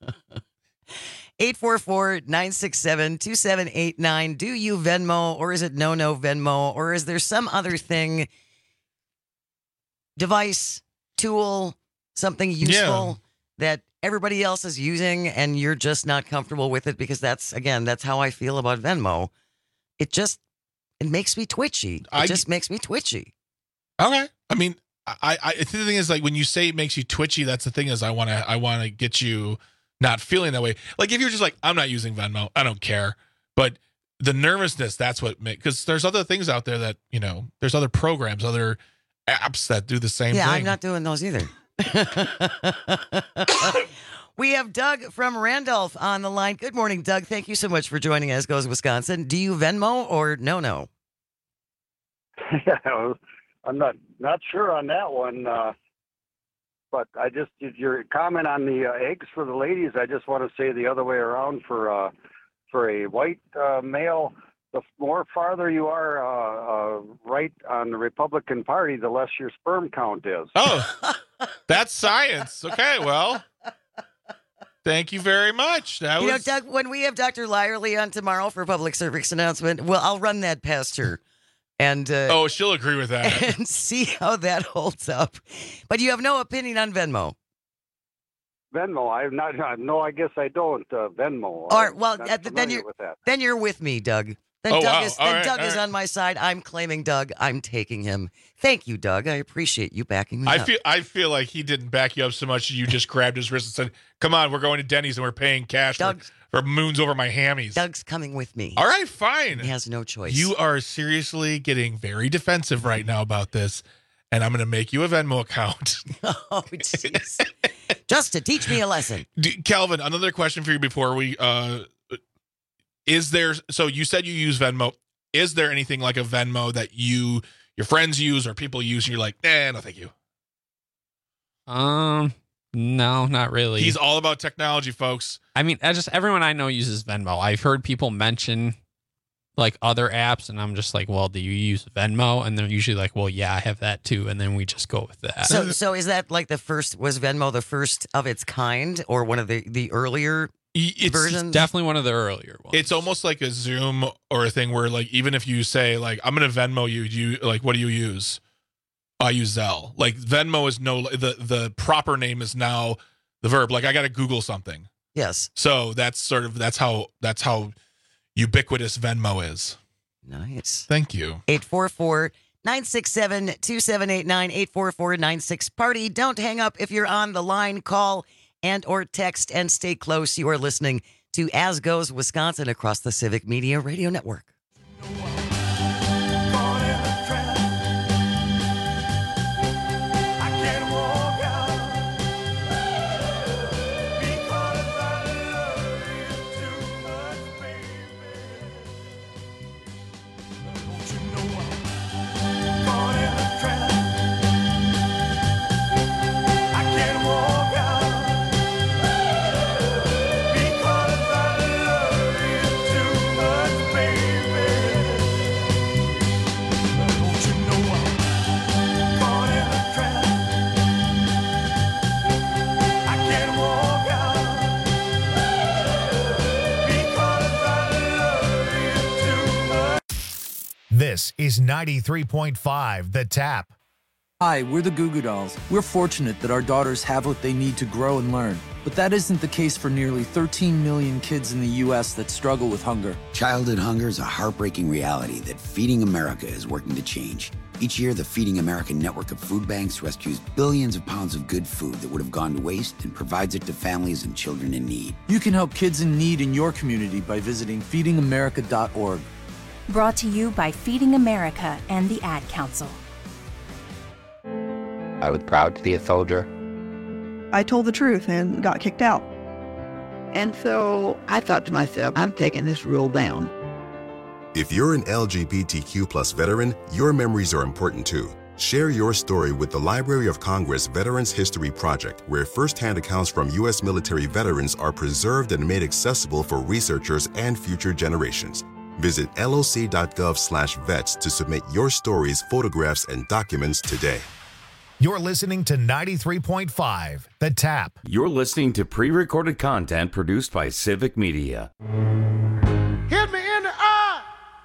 844-967-2789. Do you Venmo, or is it no Venmo, or is there some other thing, device, tool, something useful that everybody else is using and you're just not comfortable with it? Because that's how I feel about Venmo. It makes me twitchy. It just makes me twitchy. Okay. I mean, the thing is, like, when you say it makes you twitchy, that's the thing is I want to get you not feeling that way. Like, if you're just like, I'm not using Venmo, I don't care. But the nervousness, that's what makes, because there's other things out there that, there's other programs, other apps that do the same thing. Yeah, I'm not doing those either. We have Doug from Randolph on the line. Good morning, Doug. Thank you so much for joining As Goes Wisconsin. Do you Venmo or no? Yeah, I'm not sure on that one. But your comment on the eggs for the ladies, I just want to say the other way around for a white male, the more farther you are right on the Republican Party, the less your sperm count is. Oh, that's science. Okay, well, thank you very much. Doug, when we have Dr. Lyerly on tomorrow for public service announcement, I'll run that past her. And she'll agree with that. And see how that holds up. But you have no opinion on Venmo. Venmo, I guess I don't. Venmo. All right, well, then you're with me, Doug. Then Doug is on my side. I'm claiming Doug. I'm taking him. Thank you, Doug. I appreciate you backing me up. I feel like he didn't back you up so much. You just grabbed his wrist and said, "Come on, we're going to Denny's and we're paying cash for moons over my hammies." Doug's coming with me. All right, fine. He has no choice. You are seriously getting very defensive right now about this, and I'm going to make you a Venmo account. Oh, jeez. Just to teach me a lesson. Calvin, another question for you before we so you said you use Venmo. Is there anything like a Venmo that your friends use or people use and you're like, no, thank you? No, not really. He's all about technology, folks. I mean, everyone I know uses Venmo. I've heard people mention like other apps, and I'm just like, well, do you use Venmo? And they're usually like, well, yeah, I have that too. And then we just go with that. So is that like was Venmo the first of its kind, or one of the earlier versions? It's definitely one of the earlier ones. It's almost like a Zoom or a thing where, like, even if you say like, I'm going to Venmo you, like, what do you use? I use Zelle. Like, Venmo is the proper name is now the verb. Like, I got to Google something. Yes. So that's how ubiquitous Venmo is. Nice. Thank you. 844-967-2789, 844-96-PARTY. Don't hang up if you're on the line. Call and or text and stay close. You are listening to As Goes Wisconsin across the Civic Media Radio Network. This is 93.5 The Tap. Hi, we're the Goo Goo Dolls. We're fortunate that our daughters have what they need to grow and learn. But that isn't the case for nearly 13 million kids in the U.S. that struggle with hunger. Childhood hunger is a heartbreaking reality that Feeding America is working to change. Each year, the Feeding America network of food banks rescues billions of pounds of good food that would have gone to waste and provides it to families and children in need. You can help kids in need in your community by visiting feedingamerica.org. Brought to you by Feeding America and the Ad Council. I was proud to be a soldier. I told the truth and got kicked out. And so I thought to myself, I'm taking this rule down. If you're an LGBTQ+ veteran, your memories are important too. Share your story with the Library of Congress Veterans History Project, where firsthand accounts from U.S. military veterans are preserved and made accessible for researchers and future generations. Visit loc.gov/vets to submit your stories, photographs, and documents today. You're listening to 93.5, The Tap. You're listening to pre-recorded content produced by Civic Media. Hit me in the eye.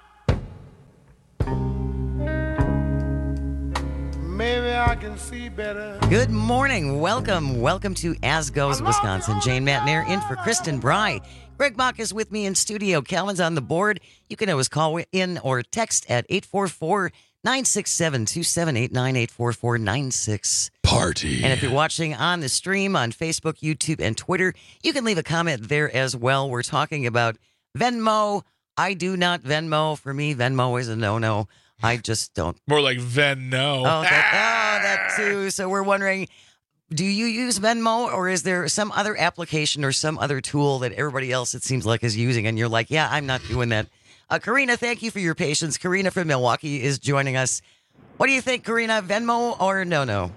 Maybe I can see better. Good morning. Welcome to As Goes Wisconsin. Jane Matnair in for Kristen Bry. Greg Bach is with me in studio. Calvin's on the board. You can always call in or text at 844-967-2789, 844-96. Party. And if you're watching on the stream on Facebook, YouTube, and Twitter, you can leave a comment there as well. We're talking about Venmo. I do not Venmo. For me, Venmo is a no-no. I just don't. More like Venno. That too. So we're wondering, do you use Venmo, or is there some other application or some other tool that everybody else, it seems like, is using? And you're like, yeah, I'm not doing that. Karina, thank you for your patience. Karina from Milwaukee is joining us. What do you think, Karina? Venmo or no?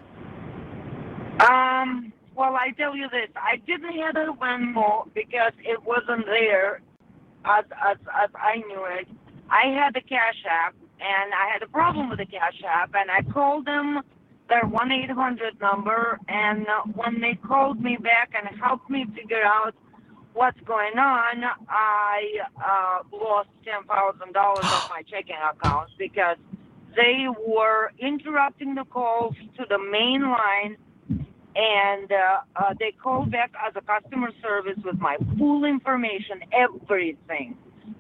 Well, I tell you this. I didn't have a Venmo because it wasn't there as I knew it. I had the Cash App, and I had a problem with the Cash App, and I called them, their 1-800 number, and when they called me back and helped me figure out what's going on, I lost $10,000 of my checking account because they were interrupting the calls to the main line, and they called back as a customer service with my full information, everything.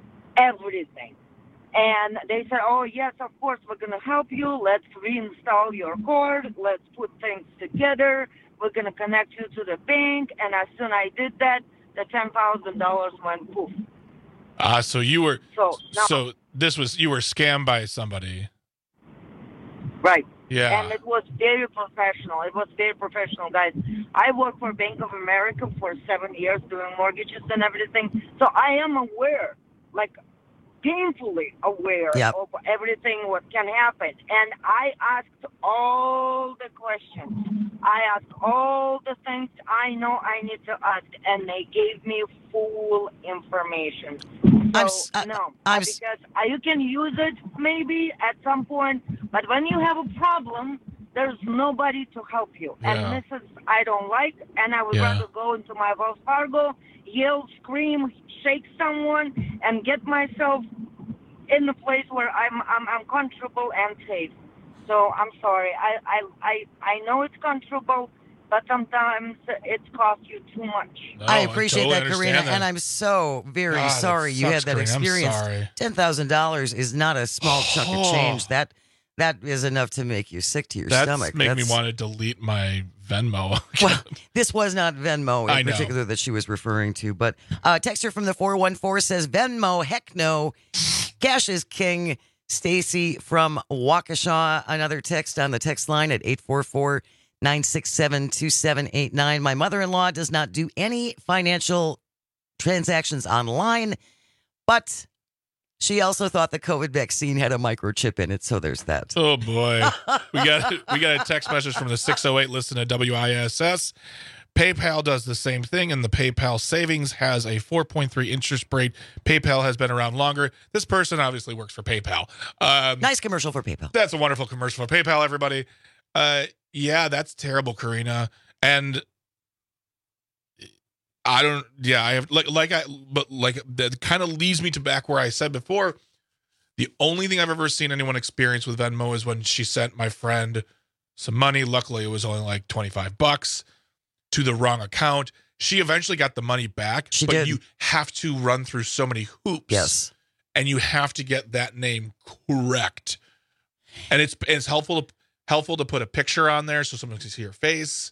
And they said, oh, yes, of course, we're going to help you. Let's reinstall your card. Let's put things together. We're going to connect you to the bank. And as soon as I did that, the $10,000 went poof. So you were you were scammed by somebody. Right. Yeah. And it was very professional. Guys. I worked for Bank of America for 7 years doing mortgages and everything. So I am aware, painfully aware of everything what can happen. And I asked all the questions. I asked all the things I know I need to ask, and they gave me full information. Because you can use it maybe at some point, but when you have a problem, there's nobody to help you. Yeah. And this is, I don't like, and I would rather go into my Wells Fargo, yell, scream, shake someone, and get myself in the place where I'm comfortable and safe. So I'm sorry. I know it's comfortable, but sometimes it's cost you too much. I appreciate that, Karina, and I'm so very sorry you had that Karina. experience. I'm sorry. $10,000 is not a small chunk of change. That is enough to make you sick to your stomach. That made me want to delete my Venmo. Well, this was not Venmo in particular that she was referring to, but texter from the 414 says, Venmo, heck no. Cash is king. Stacy from Waukesha, another text on the text line at 844-967-2789. My mother-in-law does not do any financial transactions online, but she also thought the COVID vaccine had a microchip in it, so there's that. Oh boy, we got a text message from the 608 listen to WISS. PayPal does the same thing, and the PayPal savings has a 4.3 interest rate. PayPal has been around longer. This person obviously works for PayPal. Nice commercial for PayPal. That's a wonderful commercial for PayPal, everybody. Yeah, that's terrible, Karina. And I don't. Yeah, I have that kind of leads me to back where I said before. The only thing I've ever seen anyone experience with Venmo is when she sent my friend some money. Luckily, it was only like $25 to the wrong account. She eventually got the money back, but did. you have to run through so many hoops. Yes. And you have to get that name correct. And it's helpful to put a picture on there so someone can see your face.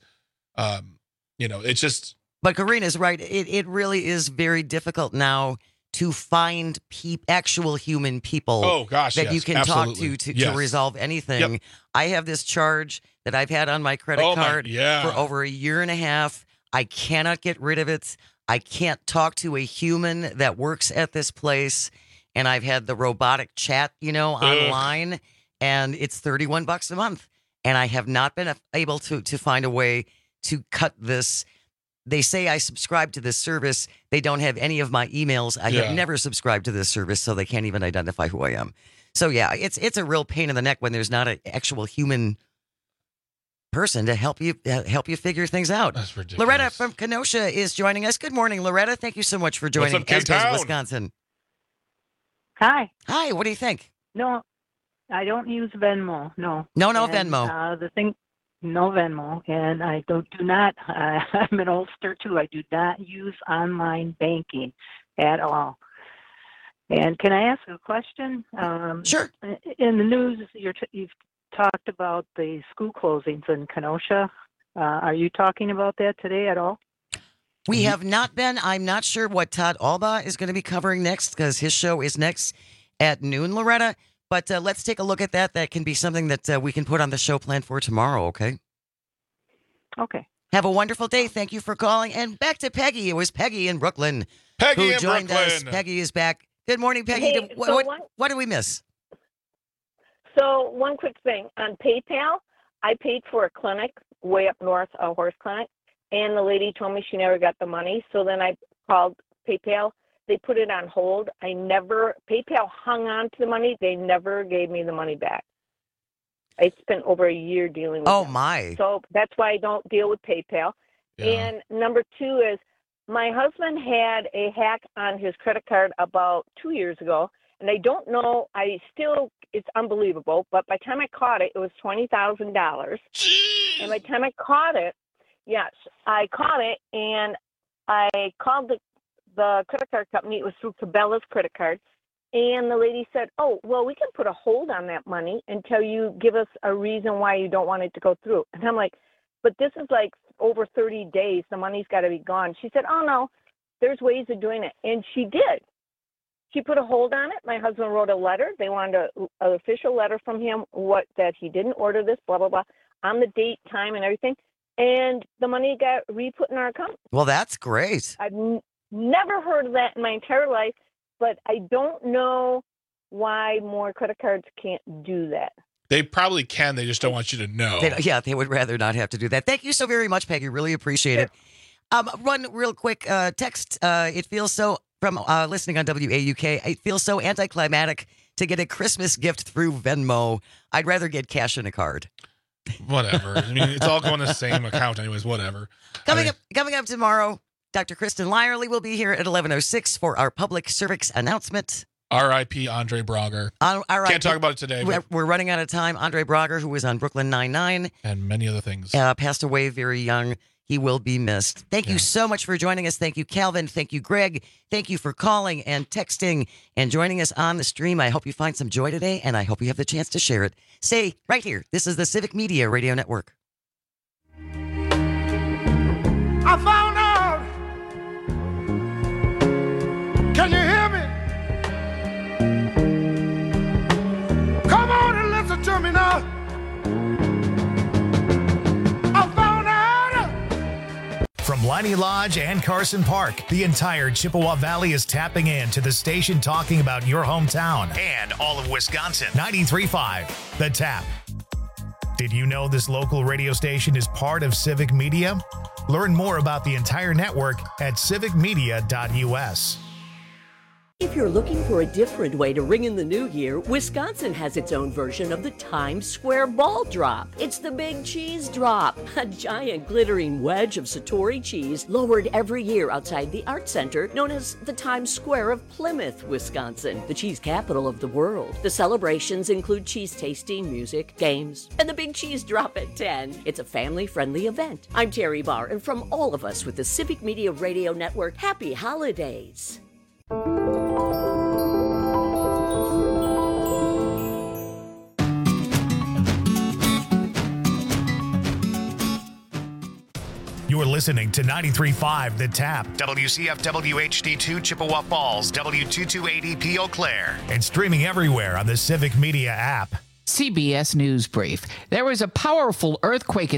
It's just. But Karina's right. It really is very difficult now to find actual human people that you can absolutely. talk to resolve anything. Yep. I have this charge that I've had on my credit card for over a year and a half. I cannot get rid of it. I can't talk to a human that works at this place. And I've had the robotic chat, online, and it's $31 a month. And I have not been able to find a way to cut this. They say I subscribe to this service. They don't have any of my emails. I have never subscribed to this service, so they can't even identify who I am. So yeah, it's a real pain in the neck when there's not an actual human person to help you figure things out. That's ridiculous. Loretta from Kenosha is joining us. Good morning, Loretta. Thank you so much for joining What's up, Estes, K-Town? Wisconsin. Hi. Hi. What do you think? No, I don't use Venmo. No. No, And, Venmo. No Venmo, and I do not. I'm an oldster too. I do not use online banking at all. And can I ask a question? Sure. In the news, you've talked about the school closings in Kenosha. Are you talking about that today at all? We have not been. I'm not sure what Todd Alba is going to be covering next because his show is next at noon, Loretta. But let's take a look at that. That can be something that we can put on the show plan for tomorrow, okay? Okay. Have a wonderful day. Thank you for calling. And back to Peggy. It was Peggy in Brooklyn Peggy who in joined us. Brooklyn. Peggy is back. Good morning, Peggy. Hey, What did we miss? So one quick thing. On PayPal, I paid for a clinic way up north, a horse clinic, and the lady told me she never got the money. So then I called PayPal. They put it on hold. PayPal hung on to the money. They never gave me the money back. I spent over a year dealing with them. My. So that's why I don't deal with PayPal. Yeah. And number two is my husband had a hack on his credit card about 2 years ago. And I don't know, it's unbelievable. But by the time I caught it, it was $20,000. And by the time I caught it, I caught it and I called the credit card company. It was through Cabela's credit card. And the lady said, oh, well, we can put a hold on that money until you give us a reason why you don't want it to go through. And I'm like, but this is like over 30 days. The money's got to be gone. She said, oh, no, there's ways of doing it. And she did. She put a hold on it. My husband wrote a letter. They wanted an official letter from him that he didn't order this, blah, blah, blah, on the date, time, and everything. And the money got re-put in our account. Well, that's great. I've never heard of that in my entire life, but I don't know why more credit cards can't do that. They probably can. They just don't want you to know. They would rather not have to do that. Thank you so very much, Peggy. Really appreciate it. One real quick text. It feels so, from listening on WAUK, it feels so anticlimactic to get a Christmas gift through Venmo. I'd rather get cash in a card. Whatever. I mean, it's all going to the same account anyways, whatever. Coming up tomorrow, Dr. Kristen Lyerly will be here at 11:06 for our public service announcement. R.I.P. Andre Braugher. Can't talk about it today. We're running out of time. Andre Braugher, who was on Brooklyn Nine-Nine. And many other things. Passed away very young. He will be missed. Thank you so much for joining us. Thank you, Calvin. Thank you, Greg. Thank you for calling and texting and joining us on the stream. I hope you find some joy today, and I hope you have the chance to share it. Stay right here. This is the Civic Media Radio Network. I found out. Can you hear me? Come on and listen to me now. I found out. From Liney Lodge and Carson Park, the entire Chippewa Valley is tapping into the station talking about your hometown and all of Wisconsin. 93.5, The Tap. Did you know this local radio station is part of Civic Media? Learn more about the entire network at civicmedia.us. If you're looking for a different way to ring in the new year, Wisconsin has its own version of the Times Square Ball Drop. It's the Big Cheese Drop, a giant glittering wedge of Satori cheese lowered every year outside the Art Center, known as the Times Square of Plymouth, Wisconsin, the cheese capital of the world. The celebrations include cheese tasting, music, games, and the Big Cheese Drop at 10. It's a family-friendly event. I'm Terry Barr, and from all of us with the Civic Media Radio Network, happy holidays. You're listening to 93.5 The Tap, WCFW HD2 Chippewa Falls, W228EP Eau Claire, and streaming everywhere on the Civic Media app. CBS News Brief. There was a powerful earthquake in